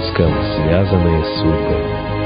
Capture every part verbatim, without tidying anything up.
Иркутском связанные судьбы.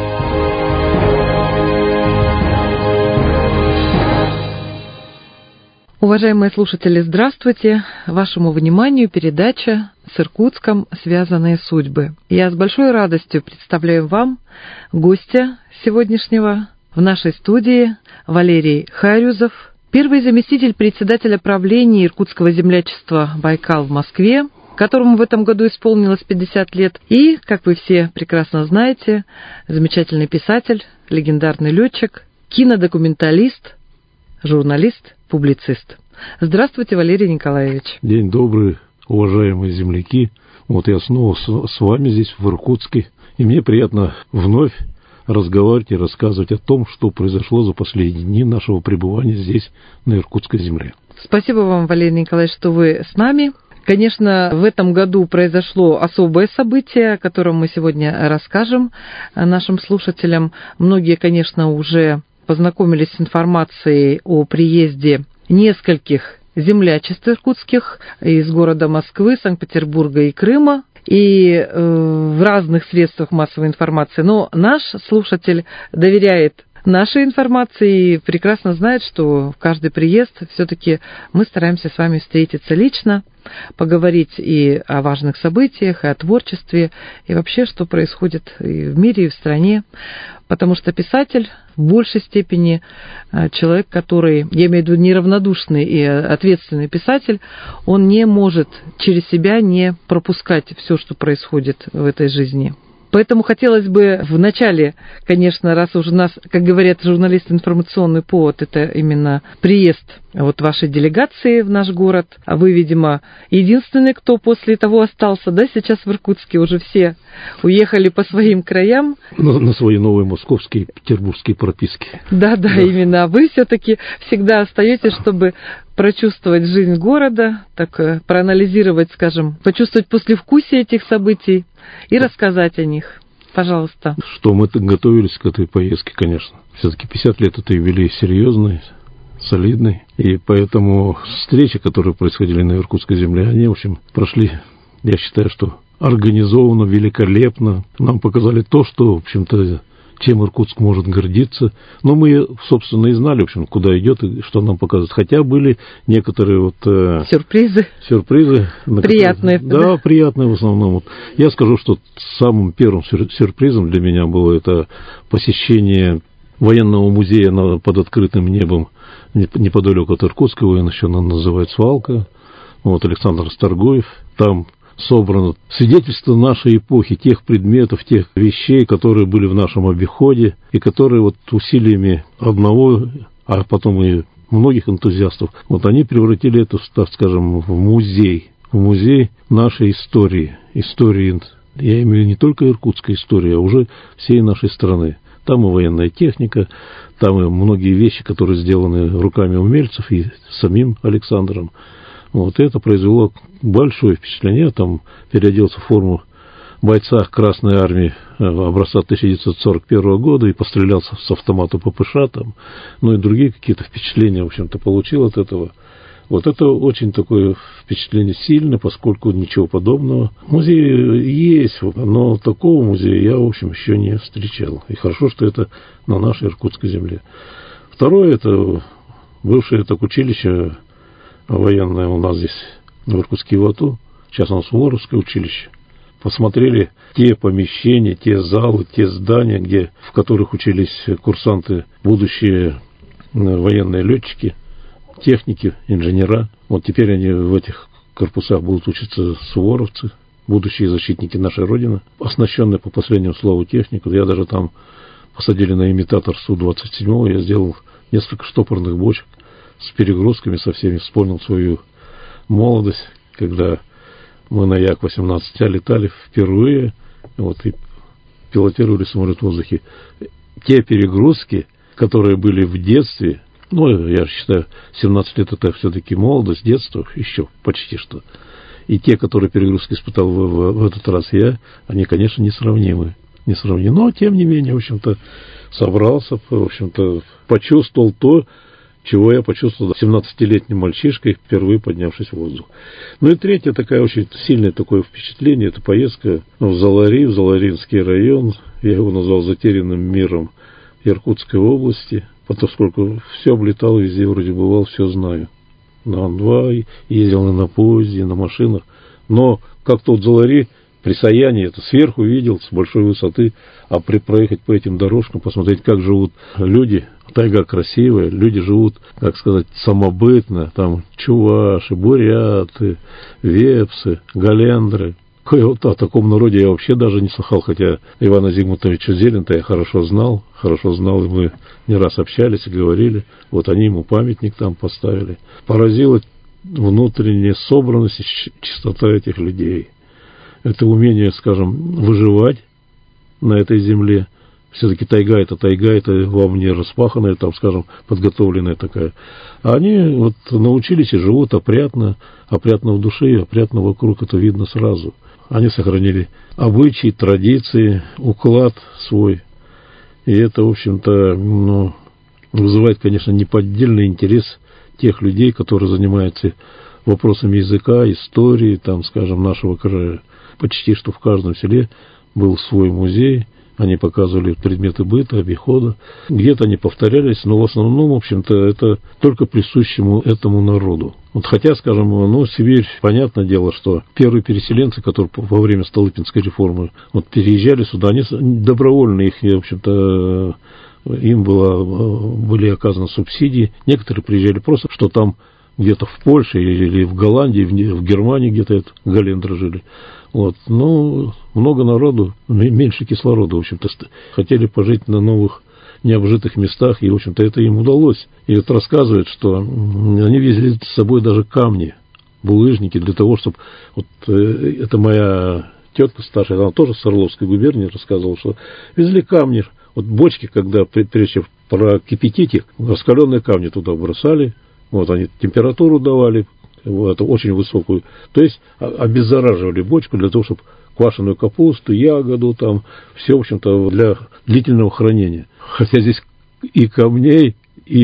Уважаемые слушатели, здравствуйте! Вашему вниманию передача «С Иркутском связанные судьбы». Я с большой радостью представляю вам гостя сегодняшнего в нашей студии Валерий Харюзов, первый заместитель председателя правления Иркутского землячества «Байкал» в Москве, которому в этом году исполнилось пятьдесят лет, и, как вы все прекрасно знаете, замечательный писатель, легендарный летчик, кинодокументалист, журналист, публицист. Здравствуйте, Валерий Николаевич. День добрый, уважаемые земляки. Вот я снова с, с вами здесь, в Иркутске, и мне приятно вновь разговаривать и рассказывать о том, что произошло за последние дни нашего пребывания здесь, на иркутской земле. Спасибо вам, Валерий Николаевич, что вы с нами. Конечно, в этом году произошло особое событие, о котором мы сегодня расскажем нашим слушателям. Многие, конечно, уже познакомились с информацией о приезде нескольких землячеств иркутских из города Москвы, Санкт-Петербурга и Крыма, и э, в разных средствах массовой информации. Но наш слушатель доверяет нашей информации и прекрасно знает, что в каждый приезд все-таки мы стараемся с вами встретиться лично, поговорить и о важных событиях, и о творчестве, и вообще, что происходит и в мире, и в стране. Потому что писатель в большей степени человек, который, я имею в виду неравнодушный и ответственный писатель, он не может через себя не пропускать все, что происходит в этой жизни. Поэтому хотелось бы в начале, конечно, раз уже у нас, как говорят журналисты, информационный повод, это именно приезд вот вашей делегации в наш город. А вы, видимо, единственный, кто после того остался, да, сейчас в Иркутске, уже все уехали по своим краям. На, на свои новые московские, петербургские прописки. Да, да, да, именно. Вы все-таки всегда остаетесь, чтобы прочувствовать жизнь города, так проанализировать, скажем, почувствовать послевкусие этих событий и рассказать о них. Пожалуйста. Что мы готовились к этой поездке, конечно. Все-таки пятьдесят лет это юбилей серьезный, солидный. И поэтому встречи, которые происходили на Иркутской земле, они, в общем, прошли, я считаю, что организованно, великолепно. Нам показали то, что, в общем-то, чем Иркутск может гордиться. Но мы, собственно, и знали, в общем, куда идет и что нам показывают. Хотя были некоторые вот... Э, сюрпризы. Сюрпризы. Приятные. Которые, да, да, приятные в основном. Вот. Я скажу, что самым первым сюрпризом для меня было это посещение военного музея на, под открытым небом неподалеку от Иркутска. Его еще называют «Свалка». Вот, Александр Старгоев. Там собрано свидетельство нашей эпохи, тех предметов, тех вещей, которые были в нашем обиходе, и которые вот усилиями одного, а потом и многих энтузиастов, вот они превратили это, так скажем, в музей, в музей нашей истории, истории, я имею в виду не только иркутской истории, а уже всей нашей страны. Там и военная техника, там и многие вещи, которые сделаны руками умельцев и самим Александром. Вот это произвело большое впечатление. Там переоделся в форму бойца Красной Армии образца тысяча девятьсот сорок первого года и пострелял с автомата ППШ там, ну и другие какие-то впечатления, в общем-то, получил от этого. Вот это очень такое впечатление сильное, поскольку ничего подобного. Музей есть, но такого музея я, в общем, еще не встречал. И хорошо, что это на нашей иркутской земле. Второе, это бывшее так училище военное у нас здесь, в Иркутске ВАТУ, сейчас у нас Суворовское училище. Посмотрели те помещения, те залы, те здания, где, в которых учились курсанты, будущие военные летчики, техники, инженера. Вот теперь они в этих корпусах будут учиться суворовцы, будущие защитники нашей Родины, оснащенные по последнему слову технику. Я даже там посадили на имитатор Су двадцать семь, я сделал несколько штопорных бочек с перегрузками, со всеми, вспомнил свою молодость, когда мы на Як восемнадцать летали впервые, вот, и пилотировали самолет в воздухе. Те перегрузки, которые были в детстве, ну, я считаю, семнадцать лет это все-таки молодость, детство, еще почти что. И те, которые перегрузки испытал в, в, в этот раз я, они, конечно, несравнимы. Несравнимы. Но, тем не менее, в общем-то, собрался, в общем-то, почувствовал то, чего я почувствовал семнадцатилетним мальчишкой, впервые поднявшись в воздух. Ну и третье, такая очень сильное такое впечатление, это поездка в Залари, в Заларинский район. Я его назвал затерянным миром Иркутской области, поскольку все облетал, везде вроде бывал, все знаю. На Ан два ездил на поезде, на машинах. Но как-то вот Залари при Саяне, это сверху видел, с большой высоты, а при проехать по этим дорожкам, посмотреть, как живут люди. Тайга красивая, люди живут, как сказать, самобытно, там чуваши, буряты, вепсы, галендры. Вот о таком народе я вообще даже не слыхал, хотя Ивана Зигмундовича Зелента я хорошо знал, хорошо знал, и мы не раз общались и говорили. Вот они ему памятник там поставили. Поразила внутренняя собранность и чистота этих людей. Это умение, скажем, выживать на этой земле. Все-таки тайга это тайга, это вам не распаханная, там, скажем, подготовленная такая. А они вот научились и живут опрятно, опрятно в душе, и опрятно вокруг, это видно сразу. Они сохранили обычаи, традиции, уклад свой. И это, в общем-то, ну, вызывает, конечно, неподдельный интерес тех людей, которые занимаются вопросами языка, истории, там, скажем, нашего края. Почти что в каждом селе был свой музей. Они показывали предметы быта, обихода. Где-то они повторялись, но в основном, в общем-то, это только присущему этому народу. Вот хотя, скажем, ну, Сибирь, понятное дело, что первые переселенцы, которые во время Столыпинской реформы вот, переезжали сюда, они добровольно их, в общем-то, им было, были оказаны субсидии. Некоторые приезжали просто, что там где-то в Польше или в Голландии, в Германии где-то это, галендры жили. Вот. Ну, много народу, меньше кислорода, в общем-то, хотели пожить на новых необжитых местах, и, в общем-то, это им удалось. И вот рассказывают, что они везли с собой даже камни, булыжники, для того, чтобы... Вот это моя тетка старшая, она тоже с Орловской губернии рассказывала, что везли камни, вот бочки, когда, прежде чем прокипятить их, раскаленные камни туда бросали, вот они температуру давали, это очень высокую, то есть обеззараживали бочку для того, чтобы квашеную капусту, ягоду, там, все, в общем-то, для длительного хранения. Хотя здесь и камней,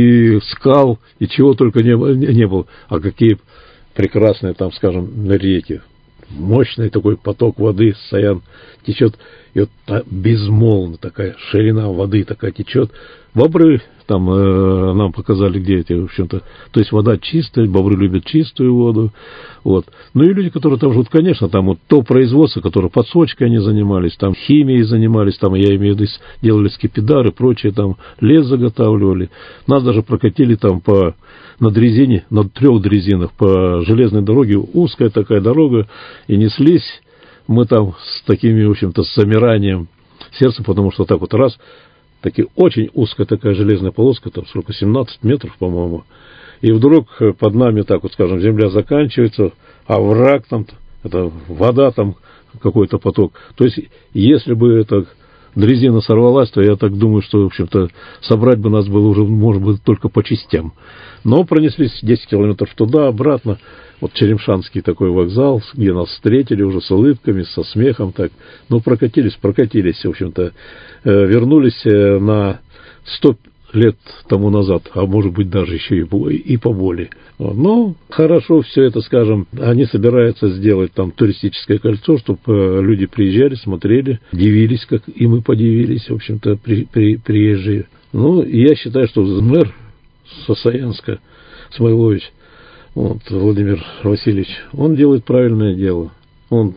и скал, и чего только не, не было. А какие прекрасные, там, скажем, реки. Мощный такой поток воды, Саян течет, и вот безмолвно такая ширина воды такая течет. Бобры там э, нам показали, где эти, в общем-то, то есть вода чистая, бобры любят чистую воду, вот. Ну и люди, которые там живут, конечно, там вот то производство, которое подсочкой они занимались, там химией занимались, там, я имею в виду, делали скипидары, прочее, там лес заготавливали. Нас даже прокатили там по, на дрезине, на трех дрезинах по железной дороге, узкая такая дорога, и неслись мы там с такими, в общем-то, с замиранием сердца, потому что так вот раз, таки очень узкая такая железная полоска, там сколько, семнадцать метров, по-моему, и вдруг под нами, так вот, скажем, земля заканчивается, а враг там, это вода там, какой-то поток. То есть, если бы эта дрезина сорвалась, то я так думаю, что, в общем-то, собрать бы нас было уже, может быть, только по частям. Но пронеслись десять километров туда, обратно. Вот Черемшанский такой вокзал, где нас встретили уже с улыбками, со смехом, так. Ну, прокатились, прокатились, в общем-то. Вернулись на сто лет тому назад, а может быть, даже еще и, и поболее. Но хорошо все это, скажем, они собираются сделать там туристическое кольцо, чтобы люди приезжали, смотрели, дивились, как и мы подивились, в общем-то, при, при, приезжие. Ну, и я считаю, что мэр Сосаянска, Смойлович, вот, Владимир Васильевич, он делает правильное дело. Он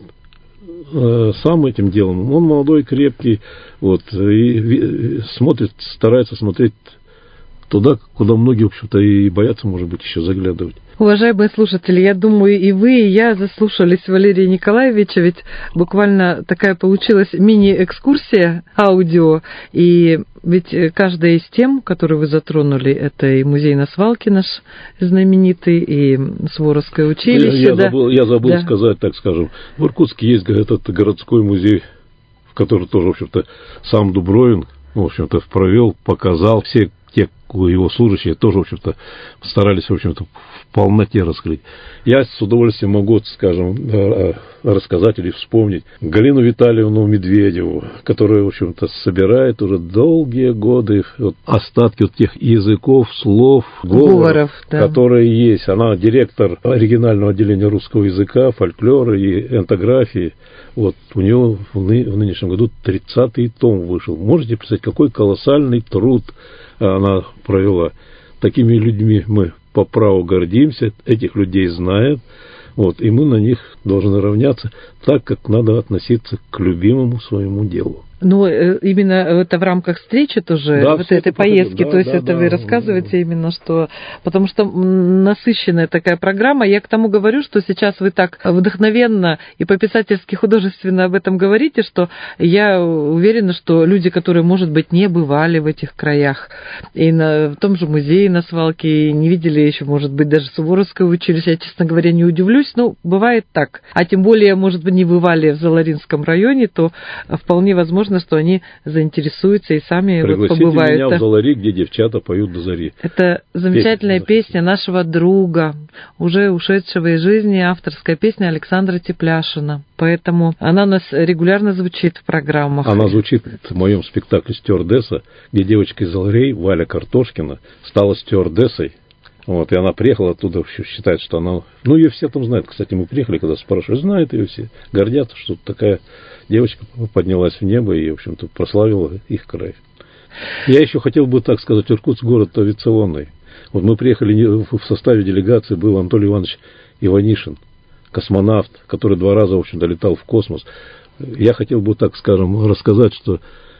э, сам этим делом, он молодой, крепкий, вот, и, и смотрит, старается смотреть туда, куда многие, в общем-то, и боятся, может быть, еще заглядывать. Уважаемые слушатели, я думаю, и вы, и я заслушались Валерия Николаевича, ведь буквально такая получилась мини-экскурсия аудио, и ведь каждая из тем, которые вы затронули, это и музей на Свалке наш знаменитый, и Суворовское училище. Я, я да? забыл, я забыл да. сказать, так скажем, в Иркутске есть этот городской музей, в который тоже, в общем-то, сам Дубровин, в общем-то, провел, показал все те его служащие тоже, в общем-то, старались, в общем-то, в полноте раскрыть. Я с удовольствием могу, скажем, рассказать или вспомнить Галину Витальевну Медведеву, которая, в общем-то, собирает уже долгие годы вот, остатки вот тех языков, слов, говоров, говоров да. которые есть. Она директор оригинального отделения русского языка, фольклора и энтографии. Вот у нее в, ны- в нынешнем году тридцатый том вышел. Можете представить, какой колоссальный труд она провела. Такими людьми мы по праву гордимся, этих людей знают. Вот, и мы на них должны равняться так, как надо относиться к любимому своему делу. Ну, именно это в рамках встречи тоже, да, вот этой поездки, да, то есть да, это да, вы рассказываете да. именно, что... Потому что насыщенная такая программа. Я к тому говорю, что сейчас вы так вдохновенно и по-писательски художественно об этом говорите, что я уверена, что люди, которые, может быть, не бывали в этих краях, и на, в том же музее на Свалке, и не видели еще, может быть, даже Суворовское училище, я, честно говоря, не удивлюсь, но бывает так. А тем более, может быть, не бывали в Заларинском районе, то вполне возможно, что они заинтересуются и сами вот побывают. Меня в Залари, где девчата поют до зари. Это замечательная песня, песня нашего друга, уже ушедшего из жизни, авторская песня Александра Тепляшина. Поэтому она у нас регулярно звучит в программах. Она звучит в моем спектакле «Стюардесса», где девочка из Заларей, Валя Картошкина, стала стюардессой. Вот, и она приехала оттуда, считает, что она... Ну, ее все там знают. Кстати, мы приехали, когда спрашивали, знают ее все. Гордятся, что такая девочка поднялась в небо и, в общем-то, прославила их край. Я еще хотел бы так сказать, Иркутск город авиационный. Вот мы приехали, в составе делегации был Анатолий Иванович Иванишин, космонавт, который два раза, в общем-то, летал в космос. Я хотел бы, так скажем, рассказать, что...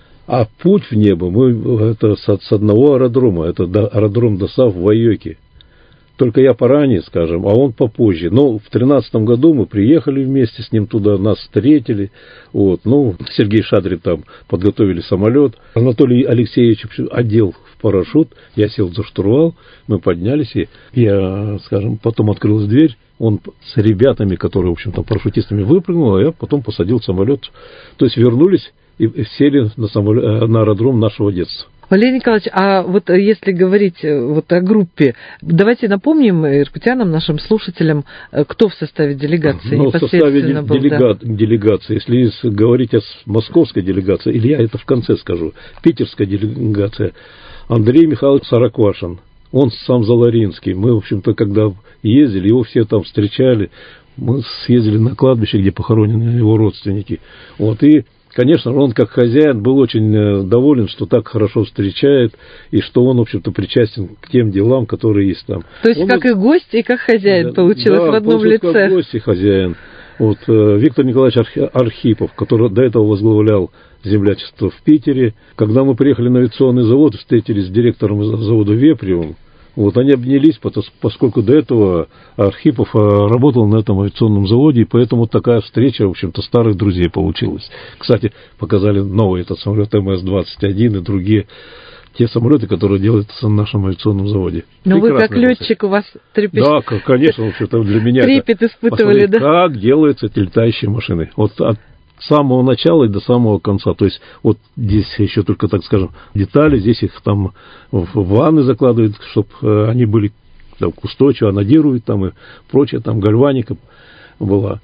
А путь в небо, мы, это с, с одного аэродрома, это до, аэродром Досав в Айоке. Только я поранее, скажем, а он попозже. Но в тринадцатом году мы приехали вместе с ним туда, нас встретили. Вот. Ну, Сергей Шадрин там подготовили самолет. Анатолий Алексеевич одел в парашют. Я сел за штурвал, мы поднялись. И я, скажем, потом открылась дверь. Он с ребятами, которые, в общем-то, парашютистами выпрыгнул, а я потом посадил самолет. То есть вернулись и сели на, самолет, на аэродром нашего детства. Валерий Николаевич, а вот если говорить вот о группе, давайте напомним иркутянам, нашим слушателям, кто в составе делегации ну, непосредственно в составе был. Делега... Да. Делегации, если говорить о московской делегации, или я это в конце скажу, питерская делегация, Андрей Михайлович Сороквашин, он сам заларинский. Мы, в общем-то, когда ездили, его все там встречали, мы съездили на кладбище, где похоронены его родственники. Вот, и конечно, он как хозяин был очень доволен, что так хорошо встречает, и что он, в общем-то, причастен к тем делам, которые есть там. То есть, он, как и гость, и как хозяин да, получилось да, в одном лице. Да, как гость и хозяин. Вот, Виктор Николаевич Архипов, который до этого возглавлял землячество в Питере. Когда мы приехали на авиационный завод, встретились с директором завода Вепревым. Вот они обнялись, поскольку до этого Архипов работал на этом авиационном заводе, и поэтому такая встреча, в общем-то, старых друзей получилась. Кстати, показали новый этот самолет эм эс двадцать один и другие те самолеты, которые делаются на нашем авиационном заводе. Но вы как летчик, у вас трепет... Да, конечно, в общем-то, для меня трепет испытывали, да? Как делаются эти летающие машины. Вот от с самого начала и до самого конца. То есть, вот здесь еще только, так скажем, детали, здесь их там в ванны закладывают, чтобы они были там, устойчивы, анодируют там и прочее, там гальваника была.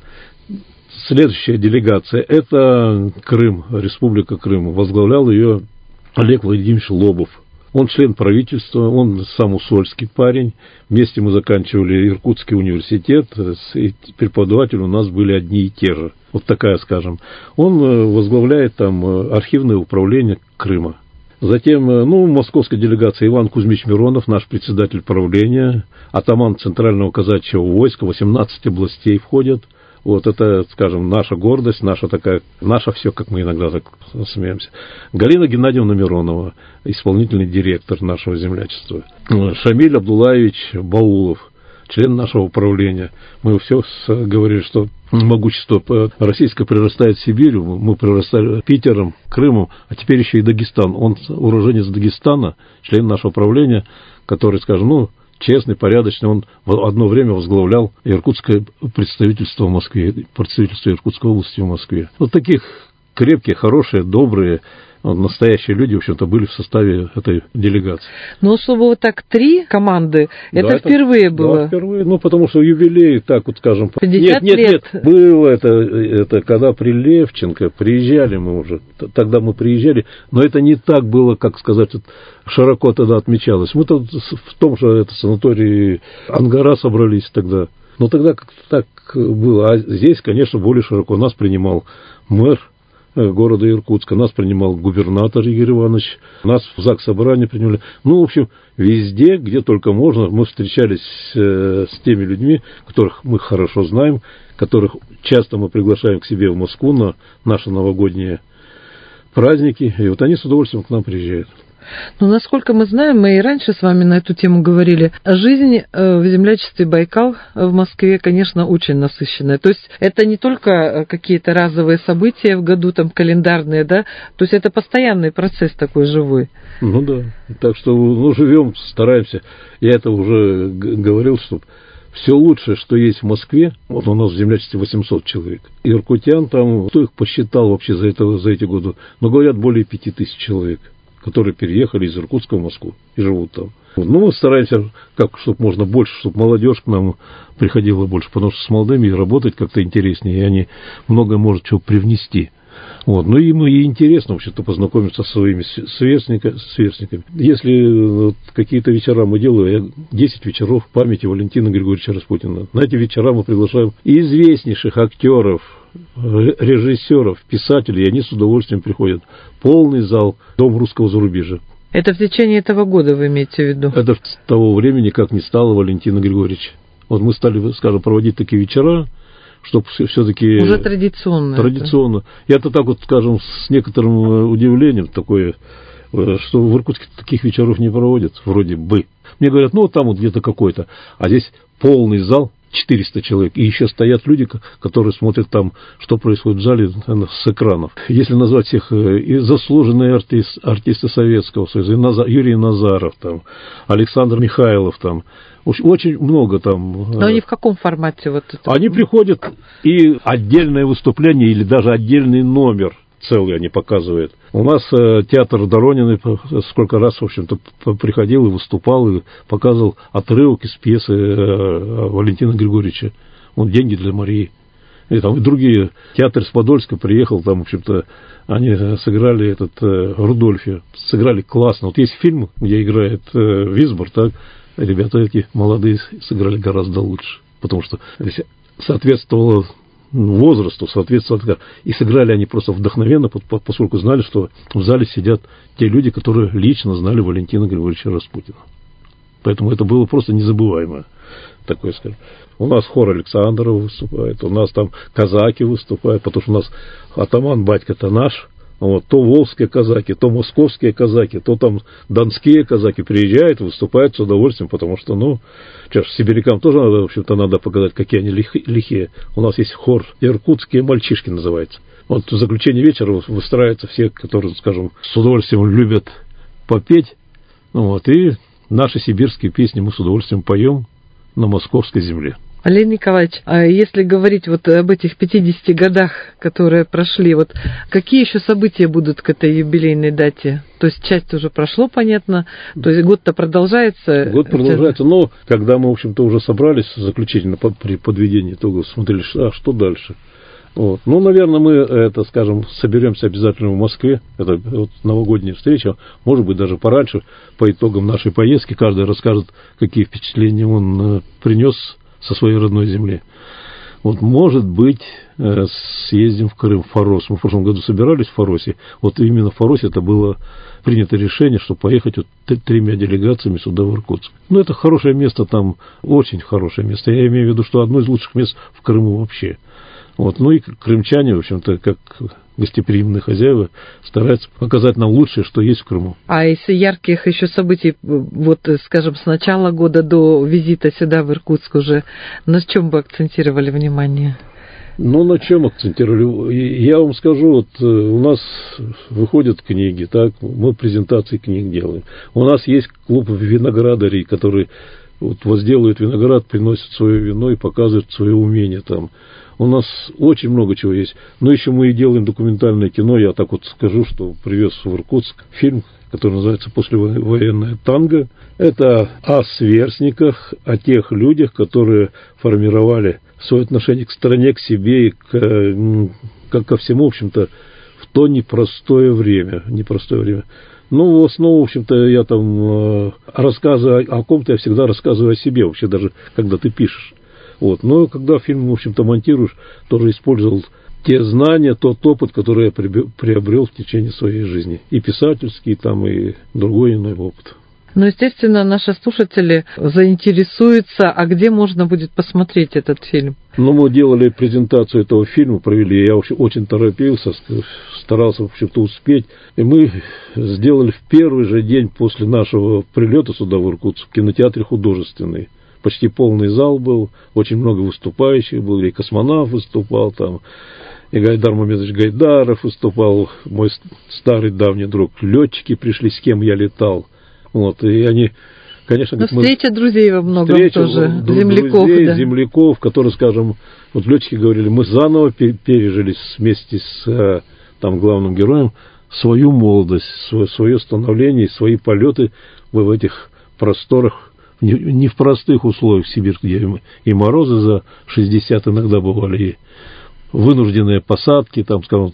Следующая делегация – это Крым, Республика Крым. Возглавлял ее Олег Владимирович Лобов. Он член правительства, он сам усольский парень. Вместе мы заканчивали Иркутский университет, и преподаватели у нас были одни и те же. Вот такая, скажем. Он возглавляет там архивное управление Крыма. Затем, ну, московская делегация Иван Кузьмич Миронов, наш председатель правления, атаман Центрального казачьего войска, восемнадцать областей входят. Вот это, скажем, наша гордость, наша такая, наша все, как мы иногда так смеемся. Галина Геннадьевна Миронова, исполнительный директор нашего землячества. Шамиль Абдулаевич Баулов, член нашего управления. Мы все говорили, что могущество российское прирастает Сибирью, мы прирастали Питером, Крымом, а теперь еще и Дагестан. Он уроженец Дагестана, член нашего управления, который, скажем, ну, честный, порядочный. Он в одно время возглавлял иркутское представительство в Москве, представительство Иркутской области в Москве. Вот таких крепкие, хорошие, добрые, настоящие люди, в общем-то, были в составе этой делегации. Ну, чтобы вот так три команды, да, это, это впервые было? Да, впервые, ну, потому что юбилей, так вот скажем... пятьдесят нет, нет, лет. нет, было это, это, когда при Левченко приезжали мы уже, тогда мы приезжали, но это не так было, как сказать, широко тогда отмечалось. Мы-то в том же это, санатории Ангара собрались тогда, но тогда как-то так было, а здесь, конечно, более широко. Нас принимал мэр города Иркутска, нас принимал губернатор Игорь Иванович, нас в ЗАГС собрание приняли. Ну, в общем, везде, где только можно, мы встречались э, с теми людьми, которых мы хорошо знаем, которых часто мы приглашаем к себе в Москву на наши новогодние праздники, и вот они с удовольствием к нам приезжают. Ну, насколько мы знаем, мы и раньше с вами на эту тему говорили, жизнь в землячестве Байкал в Москве, конечно, очень насыщенная. То есть это не только какие-то разовые события в году, там, календарные, да, то есть это постоянный процесс такой живой. Ну да, так что, ну, живем, стараемся. Я это уже говорил, что все лучшее, что есть в Москве, вот у нас в землячестве восемьсот человек. Иркутян там, кто их посчитал вообще за, это, за эти годы, но говорят, более пяти тысяч человек, которые переехали из Иркутска в Москву и живут там. Ну, мы стараемся, как, чтобы можно больше, чтобы молодежь к нам приходила больше, потому что с молодыми работать как-то интереснее, и они много может чего привнести. Вот. Ну, им и интересно, в общем-то, познакомиться со своими сверстниками. сверстниками. Если вот, какие-то вечера мы делаем, я десять вечеров памяти Валентина Григорьевича Распутина. На эти вечера мы приглашаем известнейших актеров, режиссеров, писателей, и они с удовольствием приходят. Полный зал, Дом русского зарубежья. Это в течение этого года вы имеете в виду? Это с того времени, как не стало Валентина Григорьевича. Вот мы стали, скажем, проводить такие вечера, чтобы все-таки... Уже традиционно. Традиционно. Я-то так вот, скажем, с некоторым удивлением такое, что в Иркутске таких вечеров не проводят, вроде бы. Мне говорят, ну, там вот где-то какой-то. А здесь полный зал, четыреста человек. И еще стоят люди, которые смотрят там, что происходит в зале с экранов. Если назвать всех и заслуженные артист, артисты Советского Союза, и Назар, Юрий Назаров, там, Александр Михайлов, там, очень много там. Но они в каком формате? Вот это? Они приходят, и отдельное выступление или даже отдельный номер целый они показывают. У нас э, театр Доронина сколько раз, в общем-то, приходил и выступал, и показывал отрывок из пьесы э, Валентина Григорьевича. Он «Деньги для Марии». И там и другие. Театр с Подольска приехал, там, в общем-то, они сыграли этот э, Рудольфи. Сыграли классно. Вот есть фильм, где играет э, Висбор, так? Ребята эти молодые сыграли гораздо лучше. Потому что соответствовало возрасту, соответственно, и сыграли они просто вдохновенно, поскольку знали, что в зале сидят те люди, которые лично знали Валентина Григорьевича Распутина. Поэтому это было просто незабываемое. Такое, скажем. У нас хор Александрова выступает, у нас там казаки выступают, потому что у нас атаман батька-то наш. Вот, то волжские казаки, то московские казаки, то там донские казаки приезжают, выступают с удовольствием, потому что, ну, что ж, сибирякам тоже надо, в общем-то, надо показать, какие они лихие. У нас есть хор «Иркутские мальчишки» называется. Вот в заключение вечера выстраиваются все, которые, скажем, с удовольствием любят попеть. Ну, вот, и наши сибирские песни мы с удовольствием поем на московской земле. Олег Николаевич, а если говорить вот об этих пятидесяти годах, которые прошли, вот какие еще события будут к этой юбилейной дате? То есть часть уже прошло, понятно, то есть год-то продолжается. Год продолжается, но когда мы, в общем-то, уже собрались заключительно при подведении итогов, смотрели, а что дальше? Вот. Ну, наверное, мы, это, скажем, соберемся обязательно в Москве. Это вот новогодняя встреча, может быть, даже пораньше, по итогам нашей поездки. Каждый расскажет, какие впечатления он принес со своей родной земли. Вот, может быть, съездим в Крым, в Фарос. Мы в прошлом году собирались в Фаросе. Вот именно в Фаросе это было принято решение, что поехать вот тремя делегациями сюда, в Иркутск. Ну, это хорошее место там, очень хорошее место. Я имею в виду, что одно из лучших мест в Крыму вообще. Вот. Ну и крымчане, в общем-то, как гостеприимные хозяева, стараются показать нам лучшее, что есть в Крыму. А из ярких еще событий, вот, скажем, с начала года до визита сюда, в Иркутск уже, на чем бы акцентировали внимание? Ну, на чем акцентировали? Я вам скажу, вот у нас выходят книги, так, мы презентации книг делаем. У нас есть клуб виноградарей, который вот возделывает виноград, приносит свое вино и показывает свое умение там. У нас очень много чего есть. Но еще мы и делаем документальное кино. Я так вот скажу, что привез в Иркутск фильм, который называется «Послевоенное танго». Это о сверстниках, о тех людях, которые формировали свое отношение к стране, к себе и к, как ко всему, в общем-то, в то непростое время. Непростое время. Ну, в основном, в общем-то, я там рассказываю о ком-то, я всегда рассказываю о себе, вообще даже когда ты пишешь. Вот. Но когда фильм, в общем-то, монтируешь, тоже использовал те знания, тот опыт, который я приобрел в течение своей жизни. И писательский, там, и другой иной опыт. Ну, естественно, наши слушатели заинтересуются, а где можно будет посмотреть этот фильм? Ну, мы делали презентацию этого фильма, провели, я очень торопился, старался, в общем-то, успеть. И мы сделали в первый же день после нашего прилета сюда, в Иркутск, в кинотеатре «Художественный». Почти полный зал был, очень много выступающих было, и Космонавт выступал там, и Гайдар Мамедович Гайдаров выступал, мой старый давний друг, летчики пришли, с кем я летал. Вот, и они, конечно... Но встреча мы... друзей во многом встреча тоже, друг, земляков. Друзей, да. земляков, которые, скажем, вот летчики говорили, мы заново пережили вместе с там, главным героем свою молодость, свое, свое становление, свои полеты в этих просторах, не в простых условиях Сибирь, где и морозы за шестьдесят иногда бывали, и вынужденные посадки, там, скажем,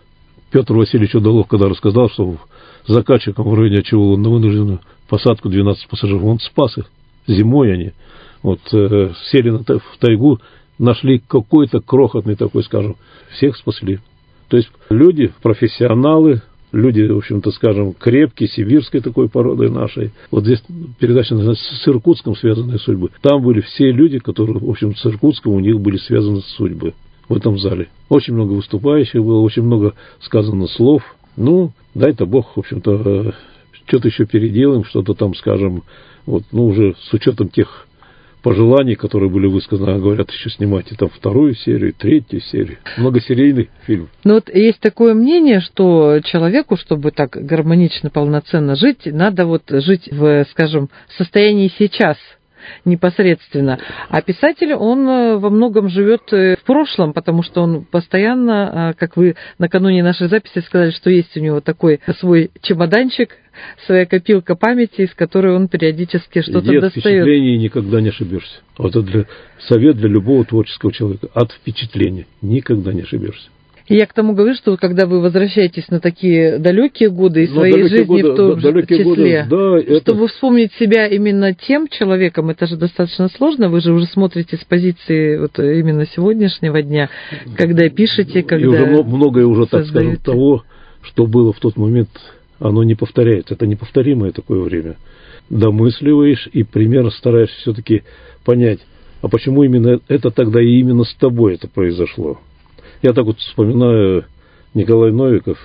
Петр Васильевич Удалов, когда рассказал, что заказчикам в районе Ачаулова на вынужденную посадку двенадцать пассажиров, он спас их, зимой они, вот, э, сели на, в тайгу, нашли какой-то крохотный такой, скажем, всех спасли. То есть люди, профессионалы, люди, в общем-то, скажем, крепкие, сибирской такой породы нашей. Вот здесь передача с Иркутском связанные судьбы. Там были все люди, которые, в общем, с Иркутском у них были связаны судьбы в этом зале. Очень много выступающих было, очень много сказано слов. Ну, дай-то Бог, в общем-то, что-то еще переделаем, что-то там, скажем, вот, ну, уже с учетом тех пожеланий, которые были высказаны, говорят, еще снимайте там вторую серию, третью серию. Многосерийный фильм. Ну вот есть такое мнение, что человеку, чтобы так гармонично, полноценно жить, надо вот жить в, скажем, состоянии сейчас, непосредственно. А писатель, он во многом живет в прошлом, потому что он постоянно, как вы накануне нашей записи сказали, что есть у него такой свой чемоданчик, своя копилка памяти, из которой он периодически что-то Иди от достает. впечатлений никогда не ошибешься. Вот это для, совет для любого творческого человека. От впечатления никогда не ошибешься. И я к тому говорю, что когда вы возвращаетесь на такие далекие годы из Но своей жизни годы, в том да, же числе, годы, да, чтобы это... вспомнить себя именно тем человеком, это же достаточно сложно. Вы же уже смотрите с позиции вот именно сегодняшнего дня, когда пишете, когда И уже многое уже, так создаете. скажем, того, что было в тот момент, оно не повторяется. Это неповторимое такое время. Домысливаешь и примерно стараешься все-таки понять, а почему именно это тогда и именно с тобой это произошло. Я так вот вспоминаю Николай Новиков,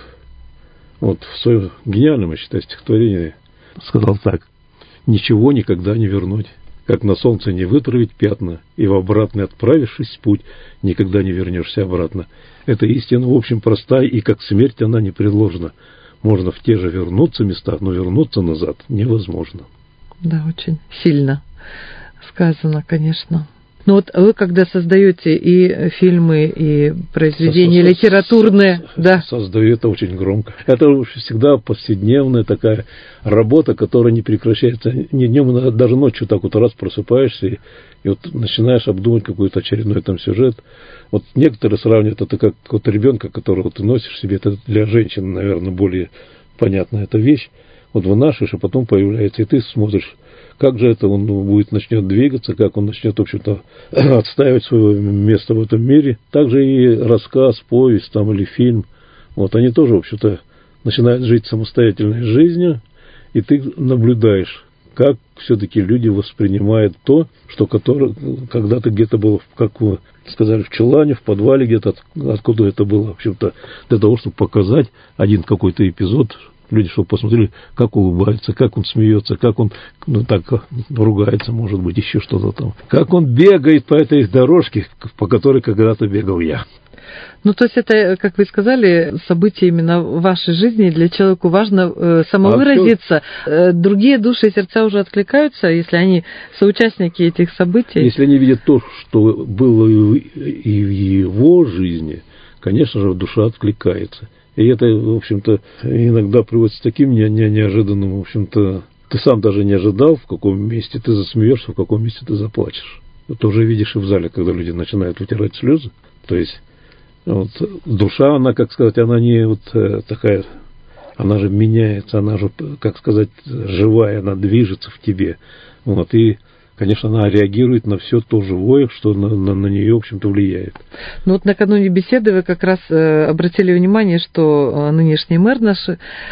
вот в своем гениальном, я считаю, стихотворении сказал так: «Ничего никогда не вернуть, как на солнце не вытравить пятна, и в обратный отправившись в путь, никогда не вернешься обратно. Эта истина, в общем, простая, и как смерть она не предложена. Можно в те же вернуться места, но вернуться назад невозможно». Да, очень сильно сказано, конечно. Но вот вы, когда создаете и фильмы, и произведения со, литературные, со, да. Создаю это очень громко. Это всегда повседневная такая работа, которая не прекращается ни днем, даже ночью так вот раз просыпаешься и, и вот начинаешь обдумывать какой-то очередной там сюжет. Вот некоторые сравнивают это как вот ребенка, которого ты носишь себе, это для женщин, наверное, более понятная эта вещь. Вот вынашиваешь, а потом появляется, и ты смотришь, как же это он будет, начнет двигаться, как он начнет, в общем-то, отстаивать свое место в этом мире. Также и рассказ, повесть там, или фильм. Вот они тоже, в общем-то, начинают жить самостоятельной жизнью, и ты наблюдаешь, как все-таки люди воспринимают то, что который, когда-то где-то было, как вы сказали, в чулане, в подвале где-то, откуда это было, в общем-то, для того, чтобы показать один какой-то эпизод, Люди, чтобы посмотрели, как улыбается, как он смеется, как он, ну, так ругается, может быть, еще что-то там. Как он бегает по этой дорожке, по которой когда-то бегал я. Ну, то есть это, как вы сказали, событие именно в вашей жизни, для человека важно э, самовыразиться. А другие души и сердца уже откликаются, если они соучастники этих событий? Если они видят то, что было и в его жизни, конечно же, душа откликается. И это, в общем-то, иногда приводит к таким не, не, неожиданным, в общем-то, ты сам даже не ожидал, в каком месте ты засмеешься, в каком месте ты заплачешь. Это уже видишь и в зале, когда люди начинают вытирать слезы. То есть вот, душа, она, как сказать, она не вот такая, она же меняется, она же, как сказать, живая, она движется в тебе. Вот, и, конечно, она реагирует на все то живое, что на, на, на нее, в общем-то, влияет. Ну вот накануне беседы вы как раз э, обратили внимание, что э, нынешний мэр наш,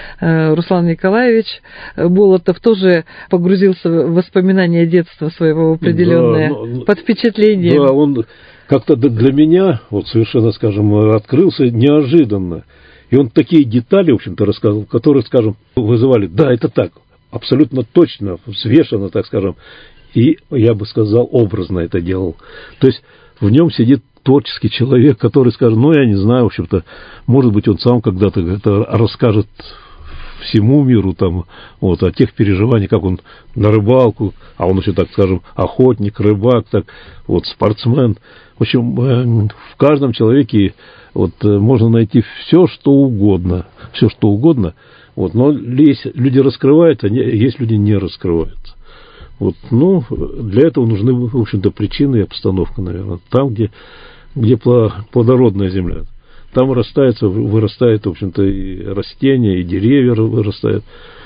э, Руслан Николаевич Болотов, тоже погрузился в воспоминания детства своего определенное, да, но, под впечатлением. Да, он как-то для меня, вот совершенно, скажем, открылся неожиданно. И он такие детали, в общем-то, рассказывал, которые, скажем, вызывали, да, это так, абсолютно точно, взвешенно, так скажем. И, я бы сказал, образно это делал. То есть в нем сидит творческий человек, который скажет, ну, я не знаю, в общем-то, может быть, он сам когда-то это расскажет всему миру там, вот, о тех переживаниях, как он на рыбалку, а он еще, так скажем, охотник, рыбак, так, вот, спортсмен. В общем, в каждом человеке вот, можно найти все, что угодно, все, что угодно, вот, но есть люди раскрываются, есть люди не раскрываются. Вот, ну, для этого нужны, в общем-то, причины и обстановка, наверное. Там, где, где плодородная земля, там вырастает, вырастает, в общем-то, и растения, и деревья вырастают.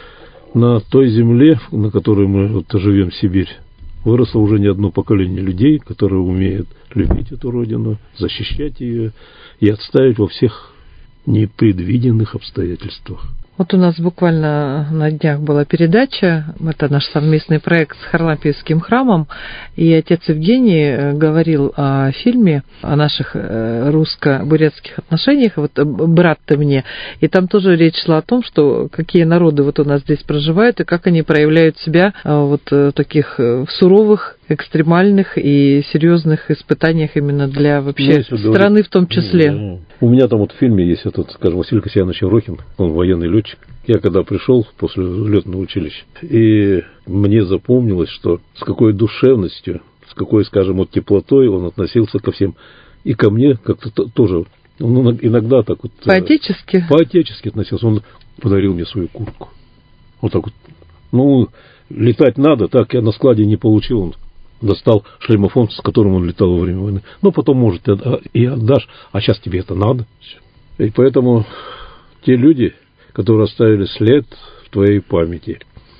На той земле, на которой мы вот живем, Сибирь, выросло уже не одно поколение людей, которые умеют любить эту родину, защищать ее и отставить во всех непредвиденных обстоятельствах. Вот у нас буквально на днях была передача, это наш совместный проект с Харлампиевским храмом, и отец Евгений говорил о фильме, о наших русско-бурятских отношениях, вот «Брат ты мне», и там тоже речь шла о том, что какие народы вот у нас здесь проживают, и как они проявляют себя вот в таких суровых, экстремальных и серьезных испытаниях именно для вообще ну, страны говорить, в том числе. Ну, у меня там вот в фильме есть этот, скажем, Василий Касьянович Ерохин, он военный летчик. Я когда пришел после летного училища, и мне запомнилось, что с какой душевностью, с какой, скажем, вот теплотой он относился ко всем, и ко мне как-то тоже, он иногда так вот... По-отечески? По-отечески относился. Он подарил мне свою куртку. Вот так вот. Ну, летать надо, так я на складе не получил, он достал шлемофон, с которым он летал во время войны. Ну, потом, может, и отдашь, а сейчас тебе это надо. И поэтому те люди, которые оставили след в твоей памяти,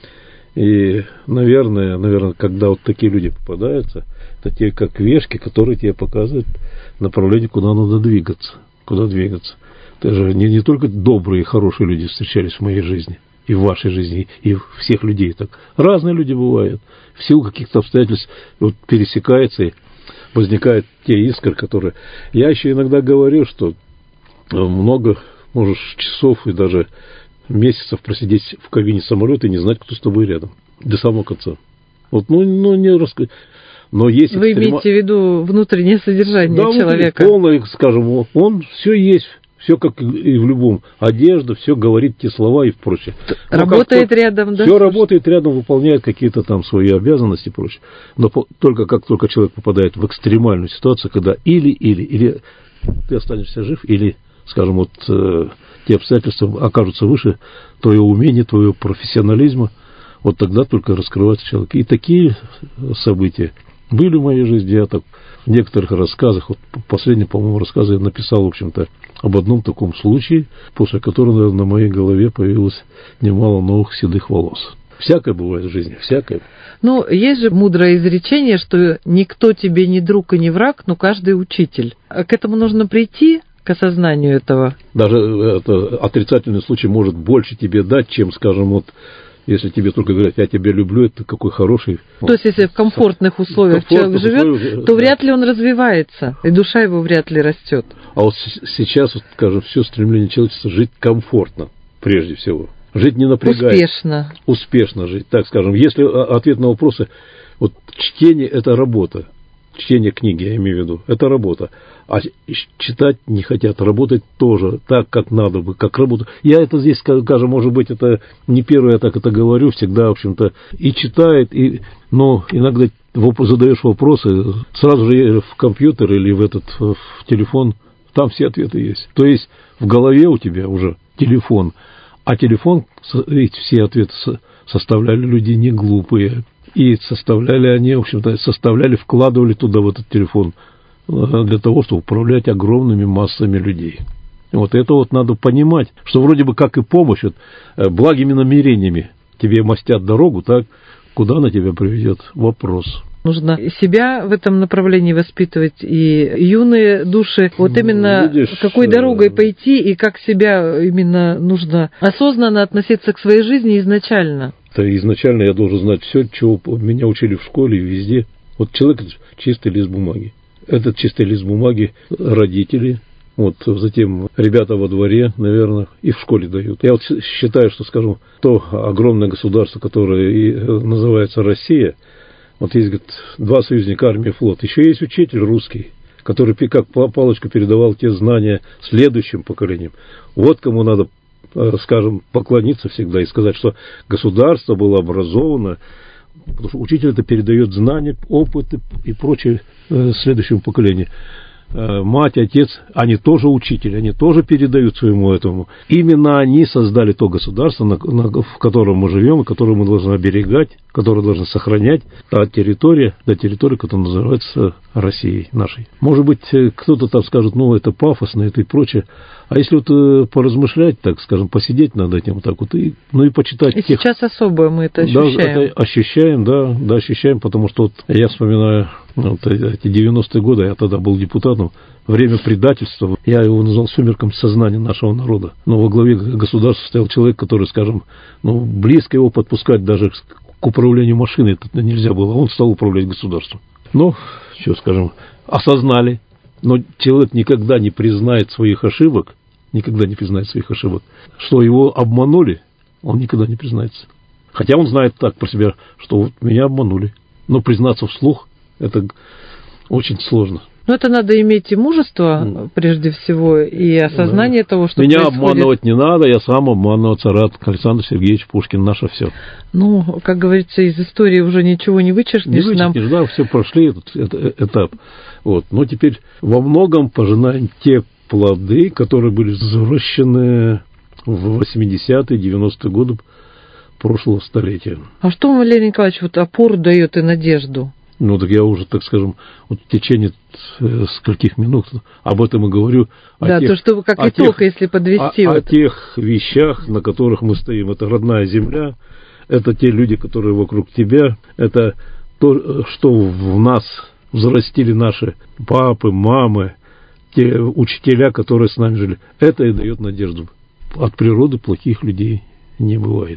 и, наверное, наверное, когда вот такие люди попадаются, это те как вешки, которые тебе показывают направление, куда надо двигаться. Куда двигаться. Это же не, не только добрые и хорошие люди встречались в моей жизни, и в вашей жизни, и всех людей так. Разные люди бывают. В силу каких-то обстоятельств вот пересекается и возникают те искры, которые... Я еще иногда говорю, что много, можешь часов и даже месяцев просидеть в кабине самолета и не знать, кто с тобой рядом. До самого конца. Вот, ну, ну не рассказать. Но есть Вы экстрема... имеете в виду внутреннее содержание да, человека? Да, полное, скажем, он все есть. Все как и в любом. Одежда, все говорит те слова и прочее. Работает только, рядом, да? Все работает рядом, выполняет какие-то там свои обязанности и прочее. Но по, только как только человек попадает в экстремальную ситуацию, когда или-или, или ты останешься жив, или, скажем, вот э, те обстоятельства окажутся выше твоего умения, твоего профессионализма, вот тогда только раскрывается человек. И такие события были в моей жизни. Я так в некоторых рассказах, вот последний, по-моему, рассказ я написал, в общем-то, об одном таком случае, после которого, наверное, на моей голове появилось немало новых седых волос. Всякое бывает в жизни, всякое. Ну, есть же мудрое изречение, что никто тебе не друг и не враг, но каждый учитель. А к этому нужно прийти, к осознанию этого. Даже это, отрицательный случай может больше тебе дать, чем, скажем, вот если тебе только говорят, я тебя люблю, это какой хороший. То есть, если в комфортных условиях человек живет, условиях, то вряд ли он развивается, и душа его вряд ли растет. А вот сейчас, вот, скажем, все стремление человечества жить комфортно, прежде всего. Жить не напрягаясь. Успешно. Успешно жить, так скажем. Если ответ на вопросы, вот чтение – это работа. Чтение книги, я имею в виду, это работа. А читать не хотят, работать тоже так, как надо бы, как работу. Я это здесь, скажем, может быть, это не первое, я так это говорю, всегда, в общем-то, и читает, и, но иногда задаешь вопросы, сразу же в компьютер или в этот в телефон, там все ответы есть. То есть в голове у тебя уже телефон, а телефон, ведь все ответы составляли люди не глупые. И составляли они, в общем-то, составляли, вкладывали туда, в этот телефон, для того, чтобы управлять огромными массами людей. Вот это вот надо понимать, что вроде бы как и помощь, вот, благими намерениями тебе мастят дорогу, так, куда она тебя приведет? Вопрос. Нужно себя в этом направлении воспитывать, и юные души, вот именно Видишь, какой дорогой пойти, и как себя именно нужно осознанно относиться к своей жизни изначально. То изначально я должен знать все, чего меня учили в школе и везде. Вот человек – чистый лист бумаги. Этот чистый лист бумаги родители, вот затем ребята во дворе, наверное, и в школе дают. Я вот считаю, что, скажем, то огромное государство, которое и называется Россия, вот есть, говорит, два союзника, армия и флот. Еще есть учитель русский, который как палочку передавал те знания следующим поколениям. Вот кому надо, скажем, поклониться всегда и сказать, что государство было образовано, потому что учитель это передает знания, опыт и прочее следующему поколению. Мать, отец, они тоже учители, они тоже передают своему этому. Именно они создали то государство, на, на, в котором мы живем, и которое мы должны оберегать, которое должны сохранять, та территория, та территория, которая называется Россией нашей. Может быть, кто-то там скажет, ну, это пафосно, это и прочее. А если вот поразмышлять, так скажем, посидеть над этим вот так вот, и, ну и почитать. И тех... сейчас особо мы это ощущаем. Да, это ощущаем, да, да, ощущаем, потому что вот я вспоминаю вот эти девяностые годы, я тогда был депутатом, время предательства, я его назвал сумерком сознания нашего народа. Но во главе государства стоял человек, который, скажем, ну, близко его подпускать даже к управлению машиной это нельзя было, он стал управлять государством. Ну, что скажем, осознали, но человек никогда не признает своих ошибок, никогда не признает своих ошибок, что его обманули, он никогда не признается. Хотя он знает так про себя, что вот меня обманули. Но признаться вслух это очень сложно. Но это надо иметь и мужество, mm. прежде всего, и осознание да. того, что Меня происходит. Обманывать не надо, я сам обманываться рад. Александр Сергеевич Пушкин, наше все. Ну, как говорится, из истории уже ничего не вычеркнешь. Не вычеркнешь, нам... да, все прошли этот, этот этап. Вот. Но теперь во многом пожинаем те плоды, которые были взращены в восьмидесятые, девяностые годы прошлого столетия. А что, Валерий Николаевич, вот опору дает и надежду? Ну, так я уже, так скажем, вот в течение скольких минут об этом и говорю. Да, тех, то, что как итог, тех, если подвести. О, вот. о тех вещах, на которых мы стоим. Это родная земля, это те люди, которые вокруг тебя, это то, что в нас взрастили наши папы, мамы, те учителя, которые с нами жили. Это и дает надежду. От природы плохих людей не бывает.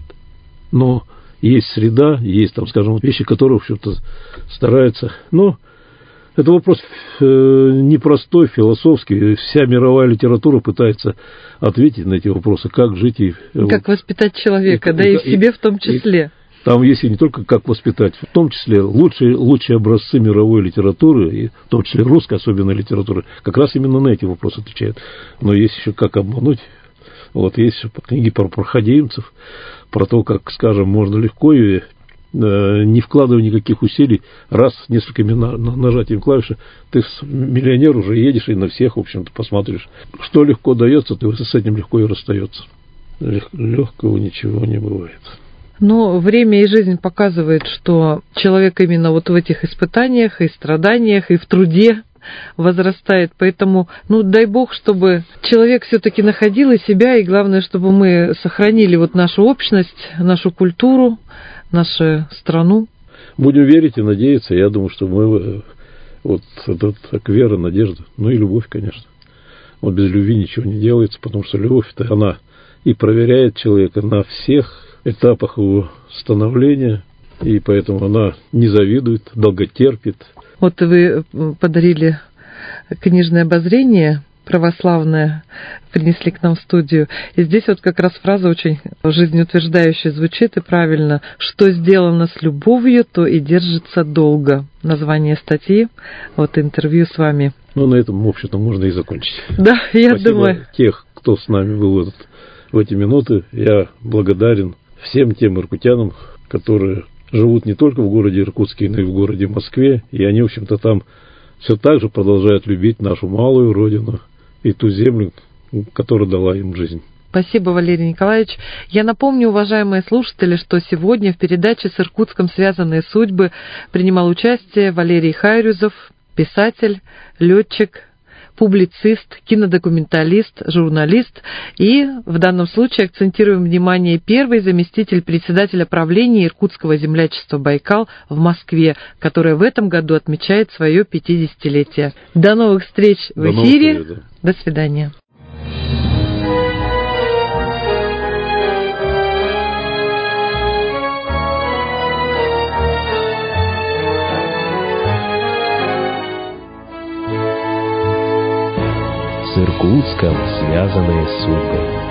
Но есть среда, есть там, скажем, вещи, которые, в общем-то, стараются. Но это вопрос э, непростой, философский. Вся мировая литература пытается ответить на эти вопросы, как жить и... Как воспитать человека, и, да, и, и в себе в том числе. И, там есть и не только как воспитать, в том числе лучшие, лучшие образцы мировой литературы, и в том числе русской особенной литературы, как раз именно на эти вопросы отвечают. Но есть еще как обмануть. Вот есть книги про проходимцев, про то, как, скажем, можно легко и э, не вкладывая никаких усилий, раз несколькими на, на, нажатием клавиши, ты миллионер уже едешь и на всех, в общем-то, посмотришь. Что легко дается, ты с этим легко и расстается. Лег, легкого ничего не бывает. Но время и жизнь показывает, что человек именно вот в этих испытаниях и страданиях, и в труде возрастает, поэтому, ну, дай Бог, чтобы человек все-таки находил и себя, и главное, чтобы мы сохранили вот нашу общность, нашу культуру, нашу страну. Будем верить и надеяться, я думаю, что мы, вот, это так, вера, надежда, ну и любовь, конечно. Вот без любви ничего не делается, потому что любовь-то, она и проверяет человека на всех этапах его становления, и поэтому она не завидует, долготерпит. Вот вы подарили книжное обозрение православное принесли к нам в студию. И здесь вот как раз фраза очень жизнеутверждающая звучит и правильно. Что сделано с любовью, то и держится долго. Название статьи, вот интервью с вами. Ну, на этом, в общем-то, можно и закончить. Да, я Спасибо думаю. Тех, кто с нами был в, этот, в эти минуты. Я благодарен всем тем иркутянам, которые живут не только в городе Иркутске, но и в городе Москве. И они, в общем-то, там все так же продолжают любить нашу малую родину и ту землю, которая дала им жизнь. Спасибо, Валерий Николаевич. Я напомню, уважаемые слушатели, что сегодня в передаче «С Иркутском связанные судьбы» принимал участие Валерий Хайрюзов, писатель, летчик, публицист, кинодокументалист, журналист и в данном случае акцентируем внимание первый заместитель председателя правления Иркутского землячества «Байкал» в Москве, которое в этом году отмечает свое пятидесятилетие. До новых встреч в До эфире. новых встреч, До да. свидания. С Иркутском связанные судьбы.